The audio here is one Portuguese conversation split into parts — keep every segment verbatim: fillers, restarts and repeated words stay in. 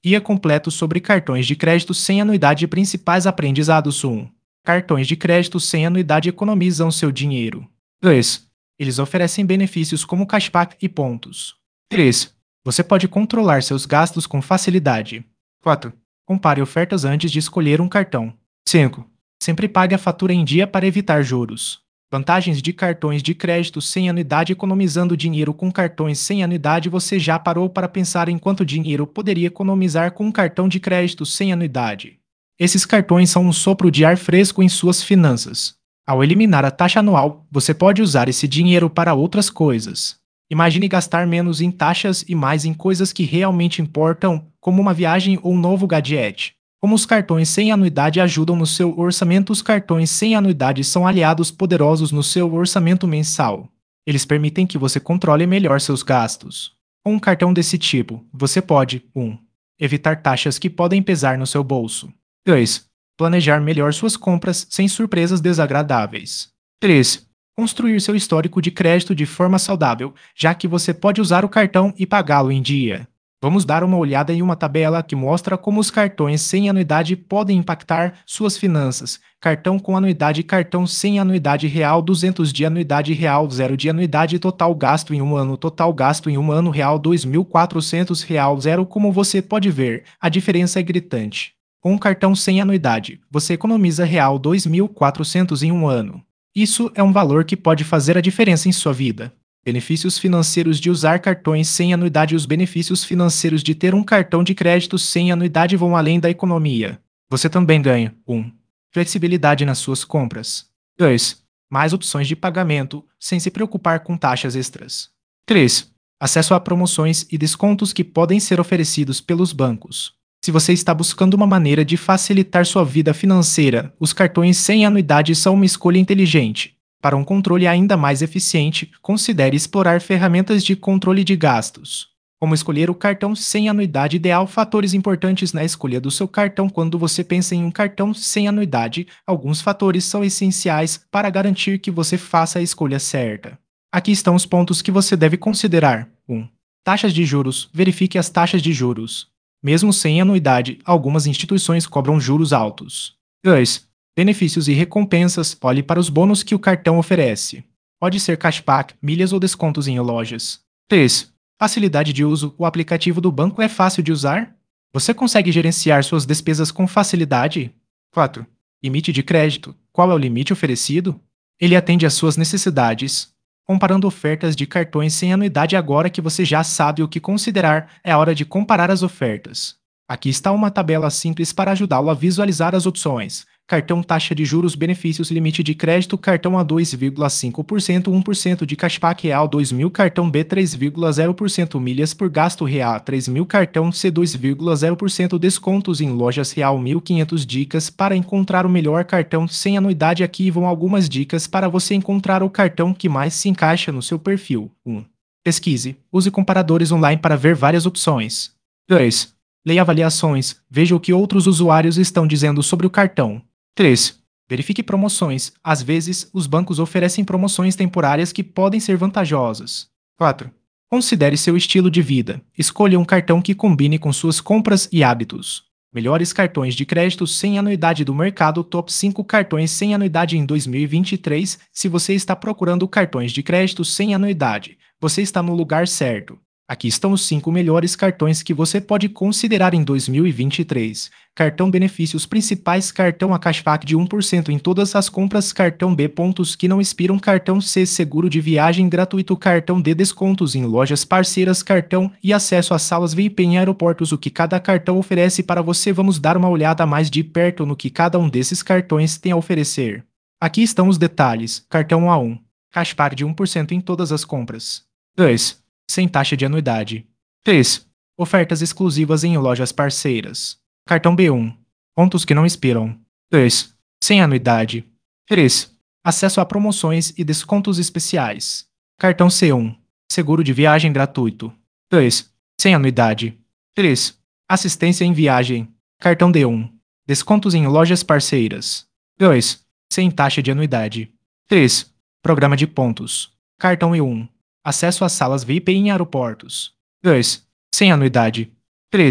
Guia completo sobre cartões de crédito sem anuidade e principais aprendizados. um. Cartões de crédito sem anuidade economizam seu dinheiro. dois. Eles oferecem benefícios como cashback e pontos. três. Você pode controlar seus gastos com facilidade. quatro. Compare ofertas antes de escolher um cartão. cinco. Sempre pague a fatura em dia para evitar juros. Vantagens de cartões de crédito sem anuidade. Economizando dinheiro com cartões sem anuidade. Você já parou para pensar em quanto dinheiro poderia economizar com um cartão de crédito sem anuidade? Esses cartões são um sopro de ar fresco em suas finanças. Ao eliminar a taxa anual, você pode usar esse dinheiro para outras coisas. Imagine gastar menos em taxas e mais em coisas que realmente importam, como uma viagem ou um novo gadget. Como os cartões sem anuidade ajudam no seu orçamento? Os cartões sem anuidade são aliados poderosos no seu orçamento mensal. Eles permitem que você controle melhor seus gastos. Com um cartão desse tipo, você pode um. Evitar taxas que podem pesar no seu bolso. dois. Planejar melhor suas compras sem surpresas desagradáveis. três. Construir seu histórico de crédito de forma saudável, já que você pode usar o cartão e pagá-lo em dia. Vamos dar uma olhada em uma tabela que mostra como os cartões sem anuidade podem impactar suas finanças. Cartão com anuidade, cartão sem anuidade real, duzentos de anuidade real, zero de anuidade, total gasto em um ano, total gasto em um ano real, dois mil e quatrocentos real, zero. Como você pode ver, a diferença é gritante. Com um cartão sem anuidade, você economiza real dois mil e quatrocentos em um ano. Isso é um valor que pode fazer a diferença em sua vida. Benefícios financeiros de usar cartões sem anuidade. Os benefícios financeiros de ter um cartão de crédito sem anuidade vão além da economia. Você também ganha um. Flexibilidade nas suas compras. dois. Mais opções de pagamento, sem se preocupar com taxas extras. três. Acesso a promoções e descontos que podem ser oferecidos pelos bancos. Se você está buscando uma maneira de facilitar sua vida financeira, os cartões sem anuidade são uma escolha inteligente. Para um controle ainda mais eficiente, considere explorar ferramentas de controle de gastos. Como escolher o cartão sem anuidade ideal? Fatores importantes na escolha do seu cartão. Quando você pensa em um cartão sem anuidade, alguns fatores são essenciais para garantir que você faça a escolha certa. Aqui estão os pontos que você deve considerar. um. Taxas de juros. Verifique as taxas de juros. Mesmo sem anuidade, algumas instituições cobram juros altos. dois. Benefícios e recompensas. Olhe para os bônus que o cartão oferece. Pode ser cashback, milhas ou descontos em lojas. três. Facilidade de uso. O aplicativo do banco é fácil de usar? Você consegue gerenciar suas despesas com facilidade? quatro. Limite de crédito. Qual é o limite oferecido? Ele atende às suas necessidades. Comparando ofertas de cartões sem anuidade. Agora que você já sabe o que considerar, é hora de comparar as ofertas. Aqui está uma tabela simples para ajudá-lo a visualizar as opções. Cartão, taxa de juros, benefícios, limite de crédito, cartão A dois vírgula cinco por cento, um por cento de cashback real dois mil, cartão B três vírgula zero por cento, milhas por gasto real três mil, cartão C dois vírgula zero por cento, descontos em lojas real mil e quinhentas. Dicas para encontrar o melhor cartão sem anuidade. Aqui vão algumas dicas para você encontrar o cartão que mais se encaixa no seu perfil. um. Pesquise. Use comparadores online para ver várias opções. dois. Leia avaliações. Veja o que outros usuários estão dizendo sobre o cartão. três. Verifique promoções. Às vezes, os bancos oferecem promoções temporárias que podem ser vantajosas. quatro. Considere seu estilo de vida. Escolha um cartão que combine com suas compras e hábitos. Melhores cartões de crédito sem anuidade do mercado. Top cinco cartões sem anuidade em dois mil e vinte e três. Se você está procurando cartões de crédito sem anuidade, você está no lugar certo. Aqui estão os cinco melhores cartões que você pode considerar em dois mil e vinte e três. Cartão benefícios principais. Cartão A cashback de um por cento em todas as compras. Cartão B pontos que não expiram. Cartão C seguro de viagem gratuito. Cartão D descontos em lojas parceiras. Cartão E acesso a salas V I P em aeroportos. O que cada cartão oferece para você? Vamos dar uma olhada mais de perto no que cada um desses cartões tem a oferecer. Aqui estão os detalhes. Cartão A um. Cashback de um por cento em todas as compras. dois. Sem taxa de anuidade. três. Ofertas exclusivas em lojas parceiras. Cartão B um. Pontos que não expiram. dois. Sem anuidade. três. Acesso a promoções e descontos especiais. Cartão C um. Seguro de viagem gratuito. dois. Sem anuidade. três. Assistência em viagem. Cartão D um. Descontos em lojas parceiras. dois. Sem taxa de anuidade. três. Programa de pontos. Cartão E um. Acesso às salas V I P em aeroportos. dois. Sem anuidade. três.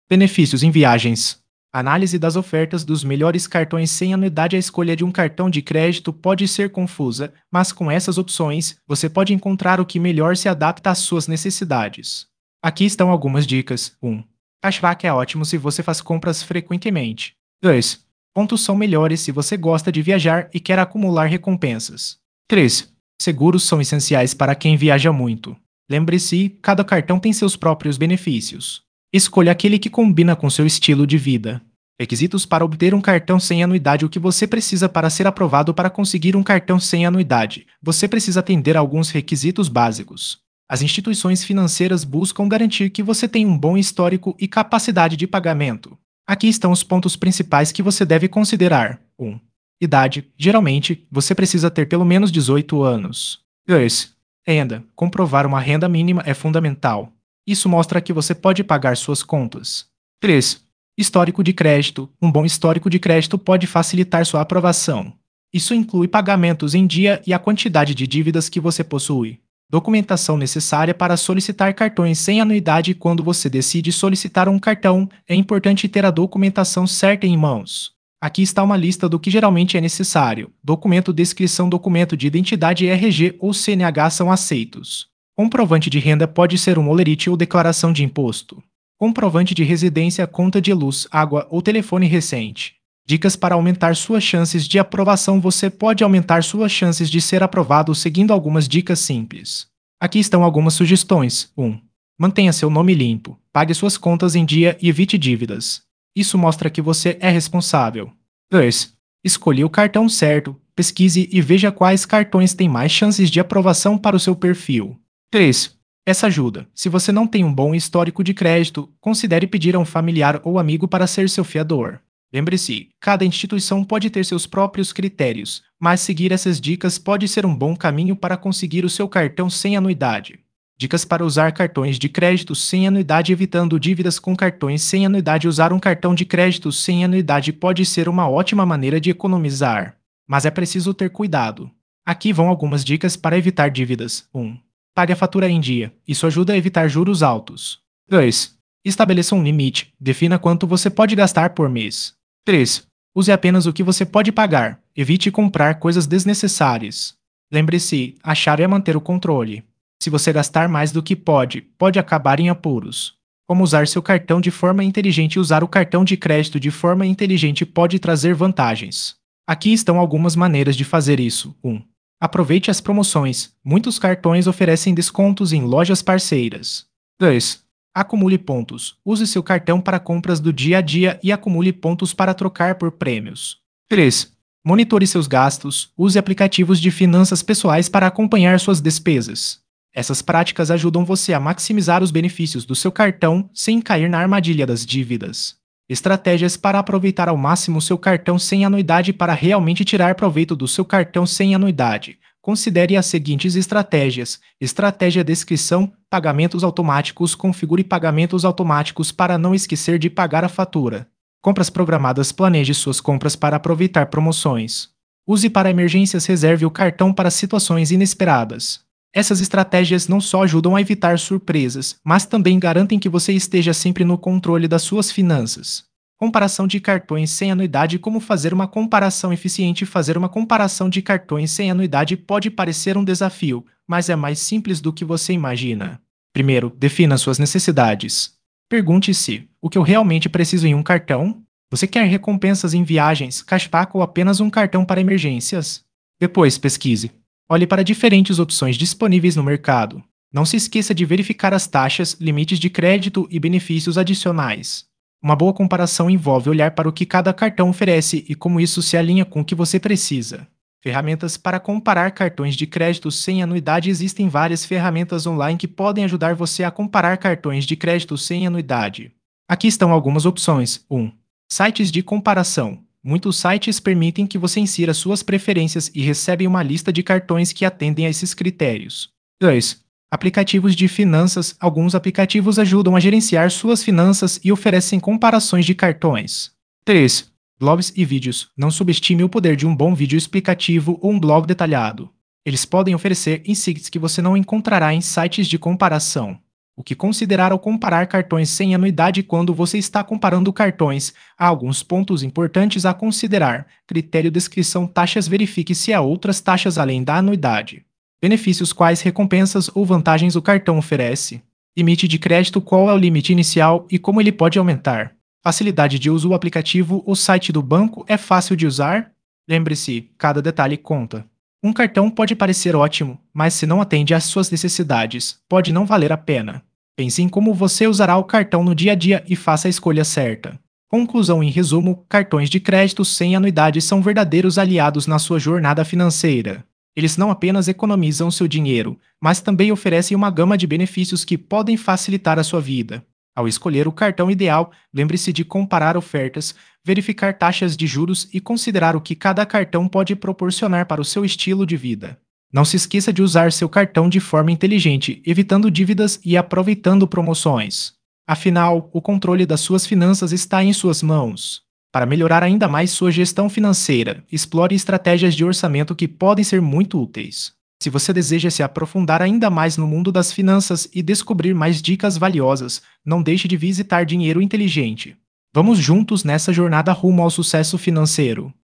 Benefícios em viagens. Análise das ofertas dos melhores cartões sem anuidade. A escolha de um cartão de crédito pode ser confusa, mas com essas opções, você pode encontrar o que melhor se adapta às suas necessidades. Aqui estão algumas dicas. um. Cashback é ótimo se você faz compras frequentemente. dois. Pontos são melhores se você gosta de viajar e quer acumular recompensas. três. Seguros são essenciais para quem viaja muito. Lembre-se, cada cartão tem seus próprios benefícios. Escolha aquele que combina com seu estilo de vida. Requisitos para obter um cartão sem anuidade. O que você precisa para ser aprovado para conseguir um cartão sem anuidade? Você precisa atender a alguns requisitos básicos. As instituições financeiras buscam garantir que você tem um bom histórico e capacidade de pagamento. Aqui estão os pontos principais que você deve considerar. um. Idade. Geralmente, você precisa ter pelo menos dezoito anos. dois. Renda. Comprovar uma renda mínima é fundamental. Isso mostra que você pode pagar suas contas. três. Histórico de crédito. Um bom histórico de crédito pode facilitar sua aprovação. Isso inclui pagamentos em dia e a quantidade de dívidas que você possui. Documentação necessária para solicitar cartões sem anuidade. Quando você decide solicitar um cartão, é importante ter a documentação certa em mãos. Aqui está uma lista do que geralmente é necessário. Documento de inscrição, documento de identidade, R G ou C N H são aceitos. Comprovante de renda pode ser um olerite ou declaração de imposto. Comprovante de residência, conta de luz, água ou telefone recente. Dicas para aumentar suas chances de aprovação. Você pode aumentar suas chances de ser aprovado seguindo algumas dicas simples. Aqui estão algumas sugestões. um. Mantenha seu nome limpo. Pague suas contas em dia e evite dívidas. Isso mostra que você é responsável. dois. Escolha o cartão certo. Pesquise e veja quais cartões têm mais chances de aprovação para o seu perfil. três. Essa ajuda. Se você não tem um bom histórico de crédito, considere pedir a um familiar ou amigo para ser seu fiador. Lembre-se, cada instituição pode ter seus próprios critérios, mas seguir essas dicas pode ser um bom caminho para conseguir o seu cartão sem anuidade. Dicas para usar cartões de crédito sem anuidade. Evitando dívidas com cartões sem anuidade. Usar um cartão de crédito sem anuidade pode ser uma ótima maneira de economizar, mas é preciso ter cuidado. Aqui vão algumas dicas para evitar dívidas. um. Pague a fatura em dia. Isso ajuda a evitar juros altos. dois. Estabeleça um limite. Defina quanto você pode gastar por mês. três. Use apenas o que você pode pagar. Evite comprar coisas desnecessárias. Lembre-se, a chave é manter o controle. Se você gastar mais do que pode, pode acabar em apuros. Como usar seu cartão de forma inteligente. Usar o cartão de crédito de forma inteligente pode trazer vantagens. Aqui estão algumas maneiras de fazer isso. um. Aproveite as promoções. Muitos cartões oferecem descontos em lojas parceiras. dois. Acumule pontos. Use seu cartão para compras do dia a dia e acumule pontos para trocar por prêmios. três. Monitore seus gastos. Use aplicativos de finanças pessoais para acompanhar suas despesas. Essas práticas ajudam você a maximizar os benefícios do seu cartão sem cair na armadilha das dívidas. Estratégias para aproveitar ao máximo seu cartão sem anuidade. Para realmente tirar proveito do seu cartão sem anuidade, considere as seguintes estratégias. Estratégia de inscrição, pagamentos automáticos. Configure pagamentos automáticos para não esquecer de pagar a fatura. Compras programadas. Planeje suas compras para aproveitar promoções. Use para emergências. Reserve o cartão para situações inesperadas. Essas estratégias não só ajudam a evitar surpresas, mas também garantem que você esteja sempre no controle das suas finanças. Comparação de cartões sem anuidade. Como fazer uma comparação eficiente? Fazer uma comparação de cartões sem anuidade pode parecer um desafio, mas é mais simples do que você imagina. Primeiro, defina suas necessidades. Pergunte-se: o que eu realmente preciso em um cartão? Você quer recompensas em viagens, cashback ou apenas um cartão para emergências? Depois, pesquise. Olhe para diferentes opções disponíveis no mercado. Não se esqueça de verificar as taxas, limites de crédito e benefícios adicionais. Uma boa comparação envolve olhar para o que cada cartão oferece e como isso se alinha com o que você precisa. Ferramentas para comparar cartões de crédito sem anuidade. Existem várias ferramentas online que podem ajudar você a comparar cartões de crédito sem anuidade. Aqui estão algumas opções. um. Sites de comparação. Muitos sites permitem que você insira suas preferências e recebem uma lista de cartões que atendem a esses critérios. dois. Aplicativos de finanças. Alguns aplicativos ajudam a gerenciar suas finanças e oferecem comparações de cartões. três. Blogs e vídeos. Não subestime o poder de um bom vídeo explicativo ou um blog detalhado. Eles podem oferecer insights que você não encontrará em sites de comparação. O que considerar ao comparar cartões sem anuidade quando você está comparando cartões? Há alguns pontos importantes a considerar. Critério descrição taxas verifique se há outras taxas além da anuidade. Benefícios quais recompensas ou vantagens o cartão oferece. Limite de crédito qual é o limite inicial e como ele pode aumentar. Facilidade de uso o aplicativo ou site do banco é fácil de usar? Lembre-se, cada detalhe conta. Um cartão pode parecer ótimo, mas se não atende às suas necessidades, pode não valer a pena. Pense em como você usará o cartão no dia a dia e faça a escolha certa. Conclusão em resumo: cartões de crédito sem anuidade são verdadeiros aliados na sua jornada financeira. Eles não apenas economizam seu dinheiro, mas também oferecem uma gama de benefícios que podem facilitar a sua vida. Ao escolher o cartão ideal, lembre-se de comparar ofertas, verificar taxas de juros e considerar o que cada cartão pode proporcionar para o seu estilo de vida. Não se esqueça de usar seu cartão de forma inteligente, evitando dívidas e aproveitando promoções. Afinal, o controle das suas finanças está em suas mãos. Para melhorar ainda mais sua gestão financeira, explore estratégias de orçamento que podem ser muito úteis. Se você deseja se aprofundar ainda mais no mundo das finanças e descobrir mais dicas valiosas, não deixe de visitar Dinheiro Inteligente. Vamos juntos nessa jornada rumo ao sucesso financeiro.